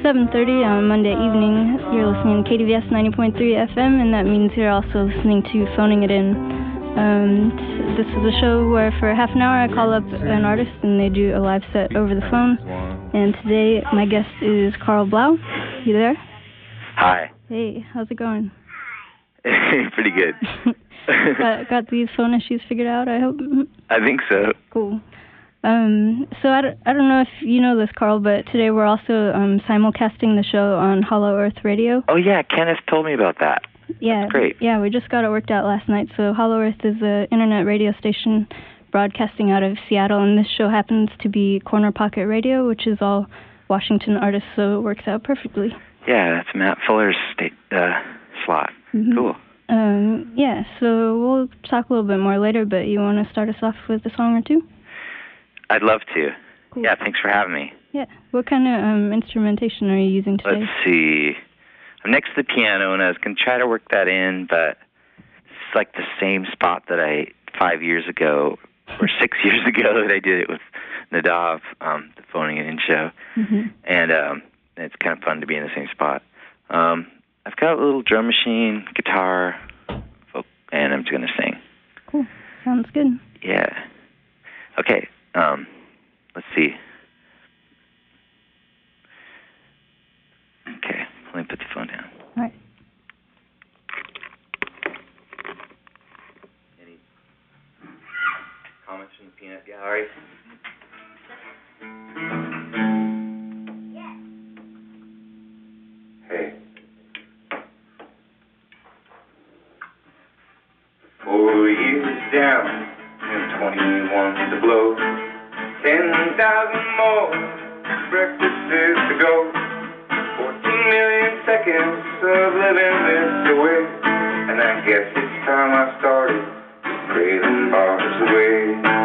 7:30 on Monday evening. You're listening to KDVS 90.3 FM, and that means you're also listening to Phoning It In. This is a show where for half an hour I call up an artist and they do a live set over the phone. And today my guest is Carl Blau. You there? Hi. Hey, how's it going? Pretty good. got these phone issues figured out, I hope? I think so. Cool. So I don't know if you know this, Carl, but today we're also simulcasting the show on Hollow Earth Radio. Oh, yeah, Kenneth told me about that. Yeah. That's great. Yeah, we just got it worked out last night. So Hollow Earth is an internet radio station broadcasting out of Seattle, and this show happens to be Corner Pocket Radio, which is all Washington artists, so it works out perfectly. Yeah, that's Matt Fuller's slot. Mm-hmm. Cool. Yeah, so we'll talk a little bit more later, but you want to start us off with a song or two? I'd love to. Cool. Yeah, thanks for having me. Yeah. What kind of instrumentation are you using today? Let's see. I'm next to the piano, and I was going to try to work that in, but it's like the same spot that 5 years ago, or 6 years ago, that I did it with Nadav, the Phoning It In show. Mm-hmm. And it's kind of fun to be in the same spot. I've got a little drum machine, guitar, and I'm just going to sing. Cool. Sounds good. Yeah. Okay. Let's see. Okay, let me put the phone down. All right. Any comments from the peanut gallery? Hey. 4 years down and 21 to blow. 10,000 more breakfasts to go. 14 million seconds of living this away. And I guess it's time I started to pray them bars away.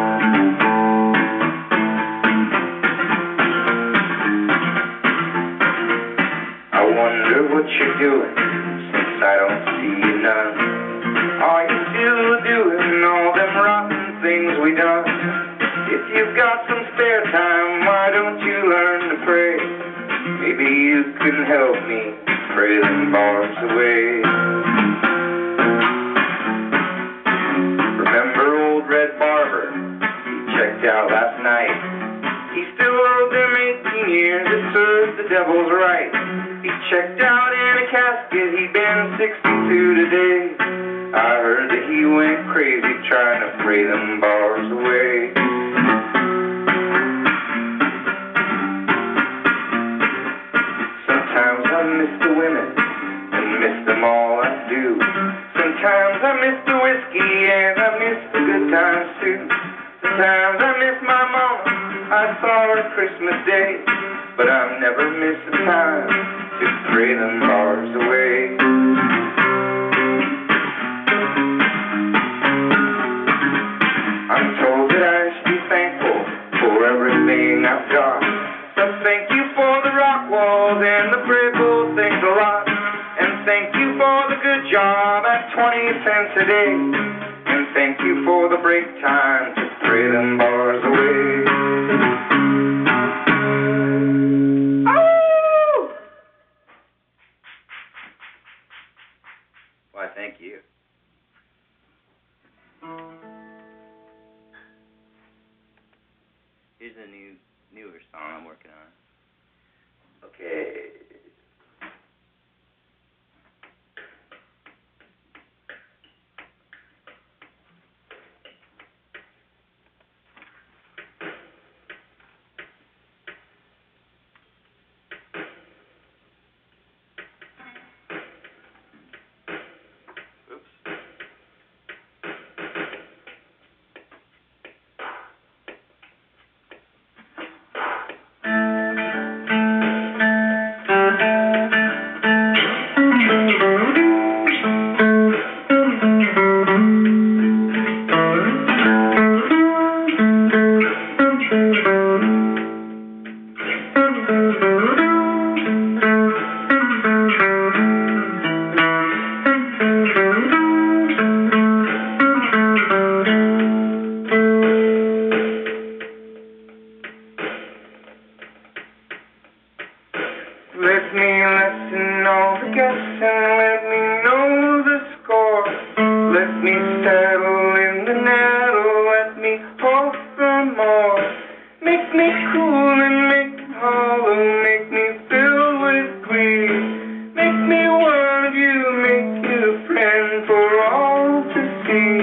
I wonder what you're doing since I don't see you none. Are you still doing all them rotten things we done? If you've got some spare time, why don't you learn to pray? Maybe you can help me pray them bars away. Remember old Red Barber? He checked out last night. He still owed them 18 years. It served the devil's right. He checked out in a casket. He'd been 62 today. I heard that he went crazy trying to pray them bars away. Sometimes I miss the women and miss them all I do. Sometimes I miss the whiskey and I miss the good times too. Sometimes I miss my mama, I saw her Christmas Day. But I've never missed the time to pray them bars away. I'm told that I should be thankful for everything I've got. So thank you for the rock walls and the brave bull, thanks a lot. And thank you for the good job at 20 cents a day. And thank you for the break time to pray them bars away. Oh! Why, thank you. Here's a newer song I'm working on. Okay. Let me lessen all the guess and let me know the score. Let me settle in the nettle, let me hope for more. Make me cool and make me hollow, make me filled with greed. Make me want you, make you a friend for all to see.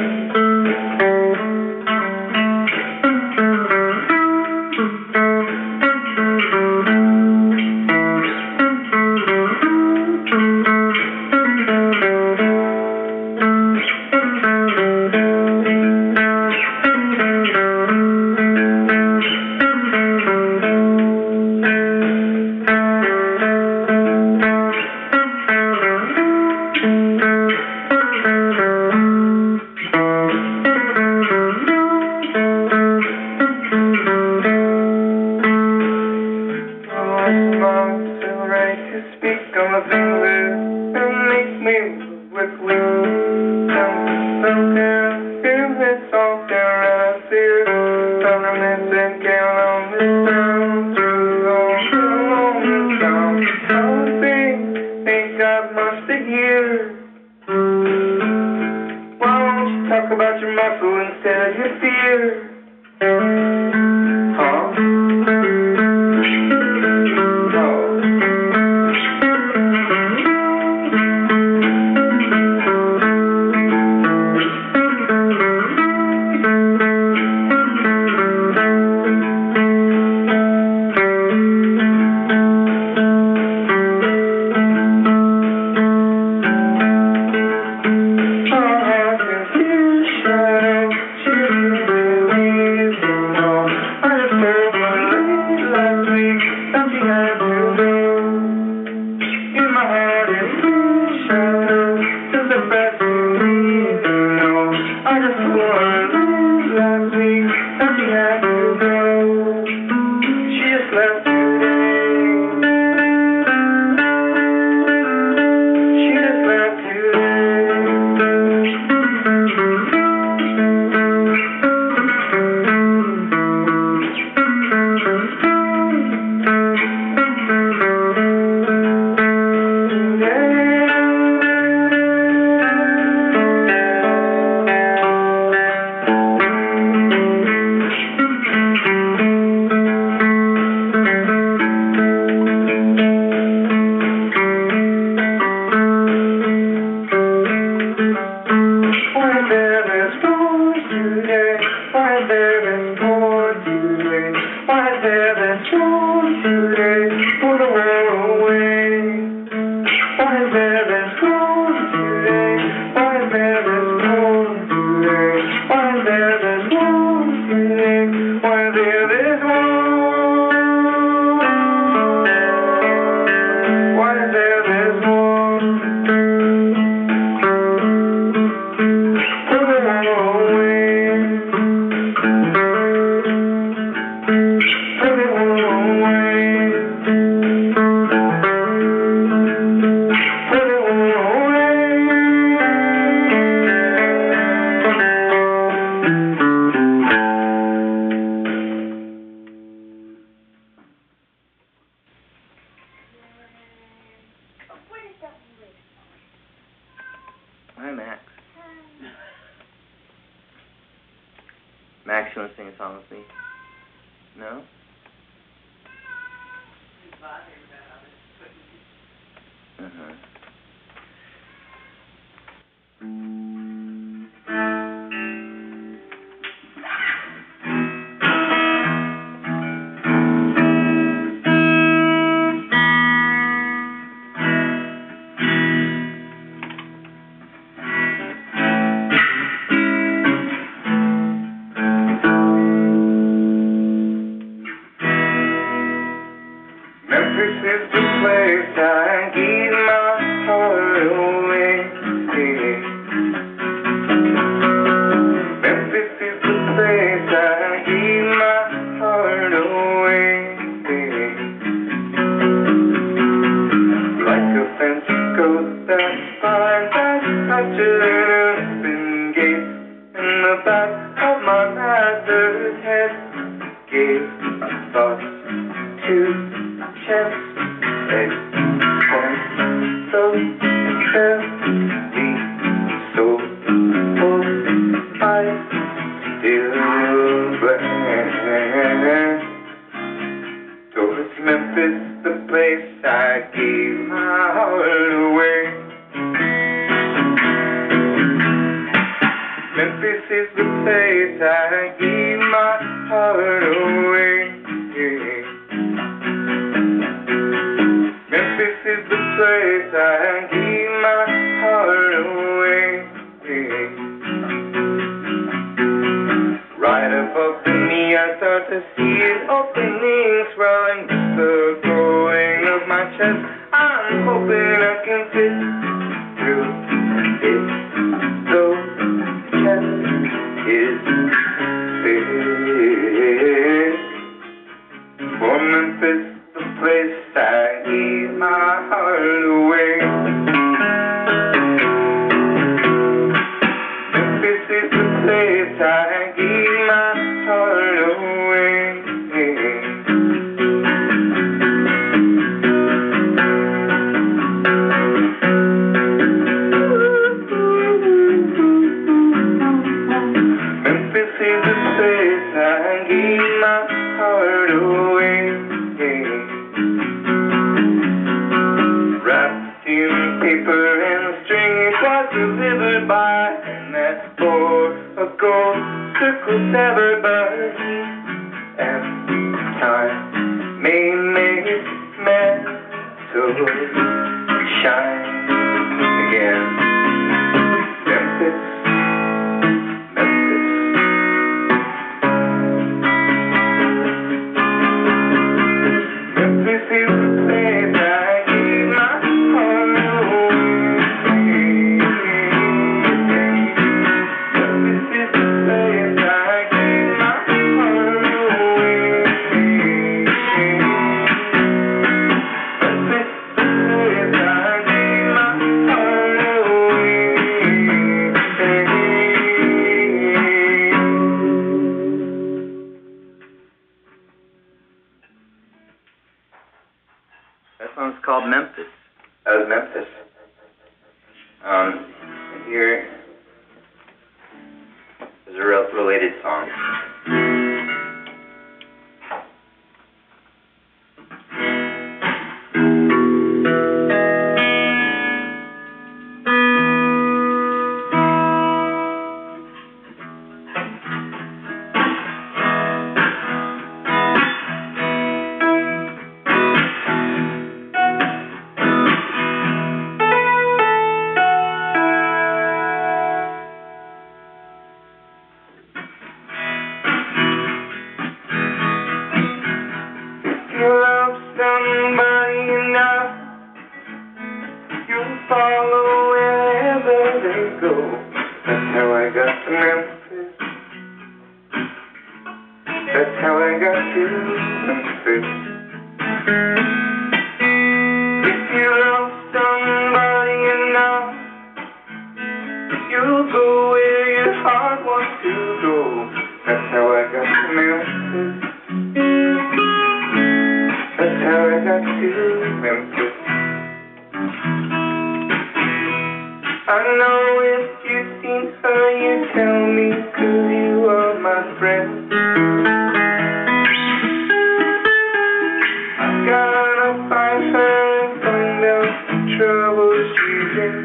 Talk about your muscle instead of your fear. Huh? Hi, Max. Max, you want to sing a song with me? No? Uh-huh. Memphis is the place I give my heart away. Memphis is the place I give my heart away. Like a fancy coat that flies, I touch an open gate in the back of my mother's head. Gave my thoughts to chance. Memphis, the place I gave my heart away. Memphis is the place I gave my heart away. Memphis is the place I gave my heart away. Right above the knee I start to see it opening, swelling the growing of my chest. I'm hoping I can fit through it, though the chest is big. For Memphis, the place I gave my heart away. Memphis is the place I gave my heart away. Memphis is the place I gave my heart away. Wrapped in paper and string, it was delivered by and that for a gold circle severed, but and time may make metal shine again. Memphis, Memphis. Memphis is the place I gave my heart away. Memphis is the place I gave my heart away. Memphis is the place I gave my heart away. That song's called Memphis. That was Memphis. And here is a related song. You love somebody enough, you'll follow wherever they go. That's how I got to Memphis. That's how I got to Memphis. If you love somebody enough, you'll go where your heart wants to go. That's how I got to Memphis. That's how I got to Memphis. I know if you've seen her, you tell me, 'cause you are my friend. I gotta find her and find out the trouble she's in.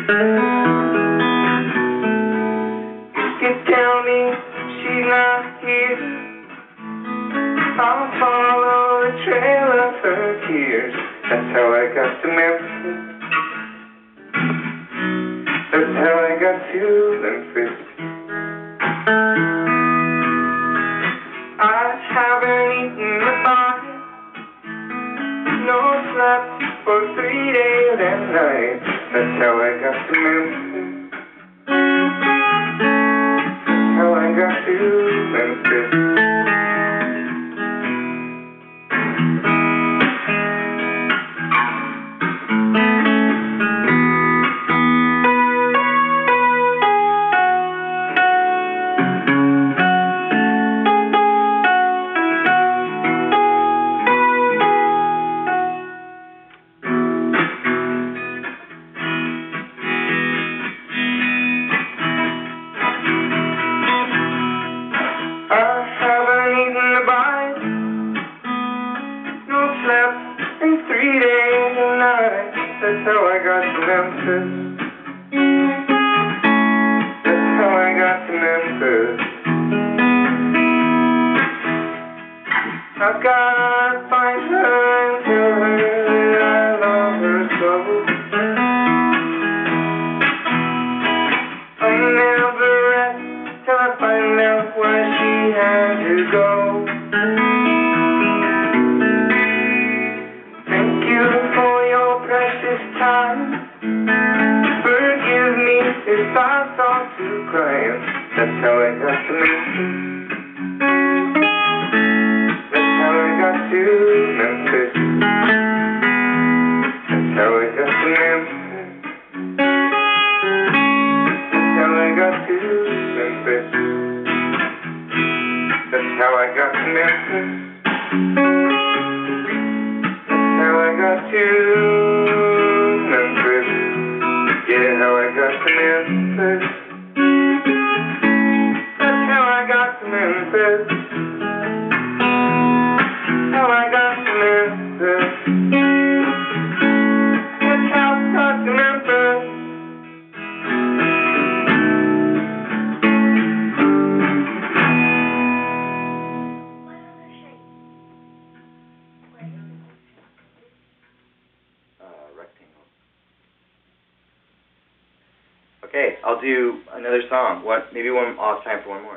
You can tell me she's not here, I'll follow the trail of her tears. That's how I got to Memphis. That's how I got to Memphis. I haven't eaten a bite, no slept for 3 days and nights. That's how I got to Memphis. That's how I got to Memphis. in 3 days and nights. That's how I got to Memphis. That's how I got to Memphis. I've gotta find her and tell her that I love her so. I'll never rest till I find out where she had to go. Thank you for your precious time. Forgive me if I thought to crying. That's how I got to Memphis. That's how I got to Memphis. That's how I got to Memphis. That's how I got to Memphis. That's how I got to Memphis. That's how I got to Memphis. Yeah, how I got to Memphis. That's how I got to Memphis. How I got to Memphis. That's how I got to Memphis. Rectangle. Okay, I'll do another song. Maybe one. I'll have time for one more.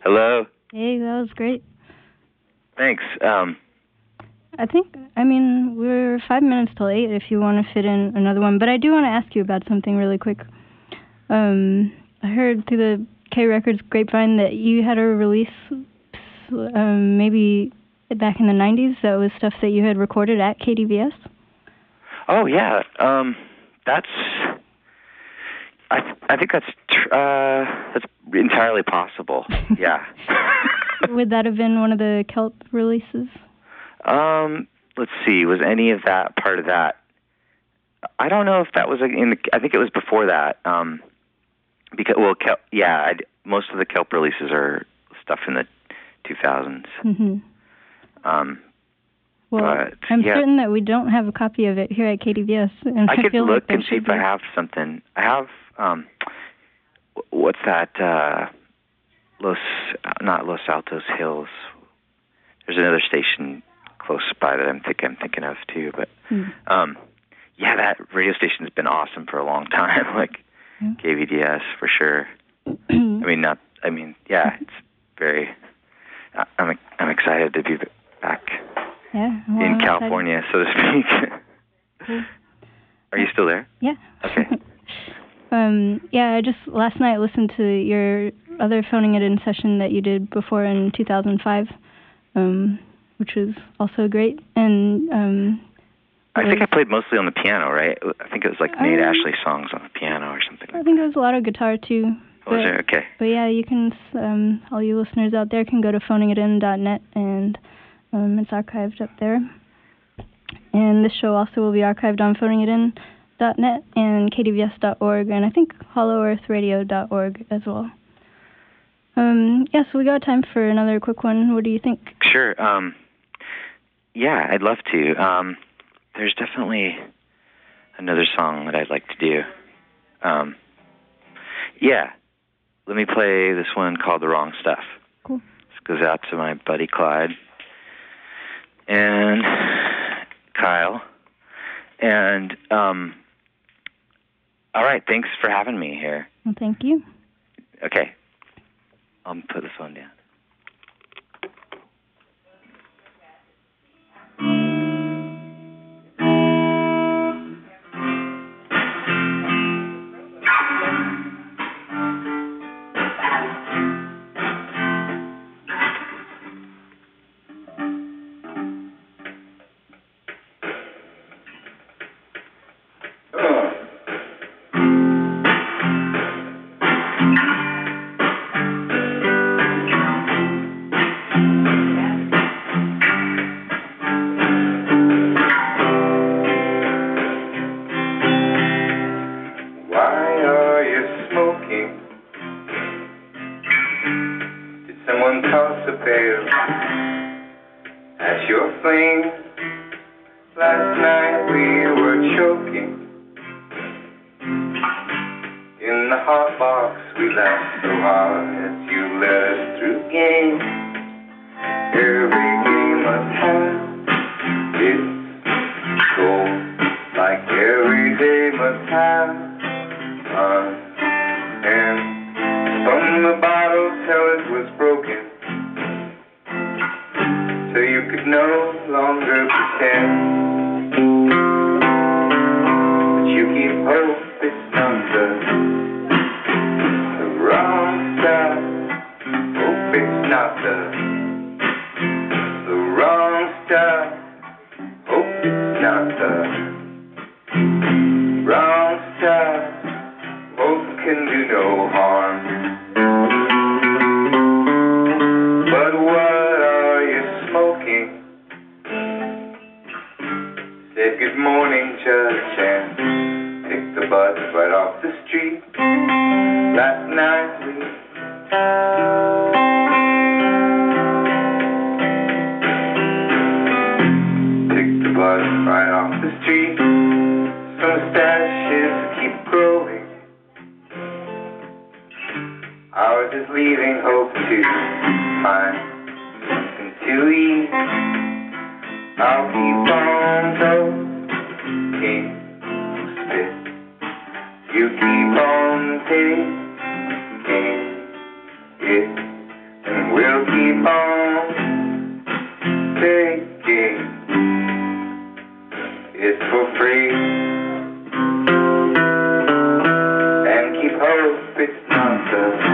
Hello. Hey, that was great. Thanks. We're 5 minutes till 8 if you want to fit in another one. But I do want to ask you about something really quick. I heard through the K Records grapevine that you had a release maybe back in the 90s that was stuff that you had recorded at KDVS? Oh, yeah. I think that's entirely possible. Yeah. Would that have been one of the Kelp releases? Let's see. Was any of that part of that? I don't know if that was I think it was before that. Because most of the Kelp releases are stuff in the 2000s. Mm-hmm. I'm certain that we don't have a copy of it here at KDVS. And I could look and see if be. I have something. I have, what's that, not Los Altos Hills. There's another station close by that I'm thinking of too. But, that radio station's been awesome for a long time, KVDS for sure. It's very, I'm excited to be back in California, so to speak. Cool. Are you still there? Yeah. Okay. I just last night listened to your other Phoning It In session that you did before in 2005, which was also great. And I think I played mostly on the piano, right? I think it was Nate Ashley songs on the piano or something. I think there was a lot of guitar too. Was there? Okay. But yeah, you can, all you listeners out there can go to phoningitin.net and it's archived up there. And this show also will be archived on phoningitin.net and kdvs.org and I think hollowearthradio.org as well. So we got time for another quick one. What do you think? Sure. I'd love to. There's definitely another song that I'd like to do. Let me play this one called The Wrong Stuff. Cool. This goes out to my buddy Clyde and Kyle. And, all right, thanks for having me here. Well, thank you. Okay. I'll put this one down. and we'll keep on taking it for free, and keep hope it's not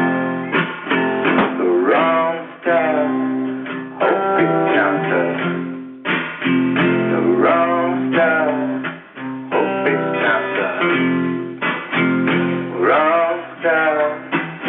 the wrong stuff. Hope it's not the wrong stuff. Hope it's not the wrong stuff.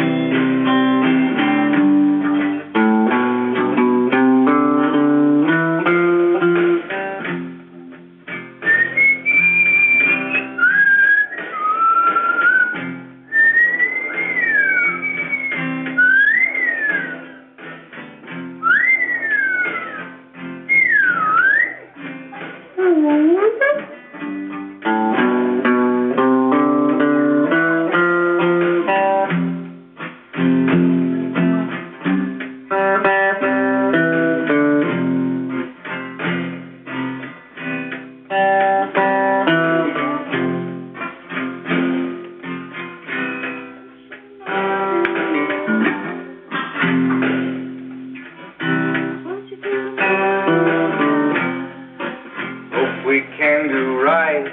We can do right.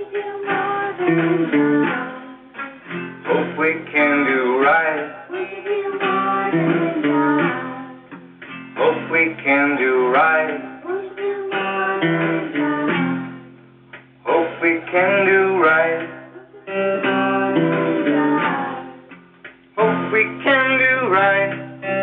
Hope we can do right. Hope we can do right. Hope we can do right. Hope we can do right.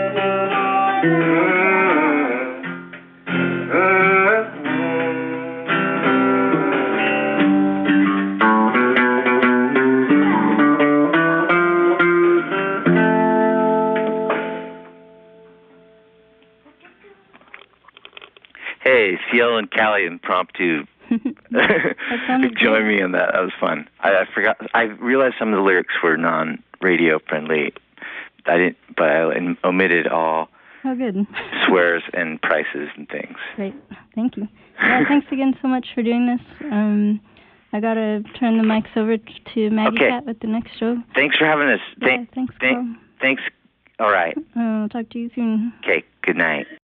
Hey, Ciel and Callie impromptu join me on that. That was fun. I forgot. I realized some of the lyrics were non-radio friendly. I didn't, but I omitted all swears and prices and things. Great, thank you. Yeah, thanks again so much for doing this. I gotta turn the mics over to Maggie Cat with the next show. Thanks for having us. Thanks. Thanks. All right. I'll talk to you soon. Okay. Good night.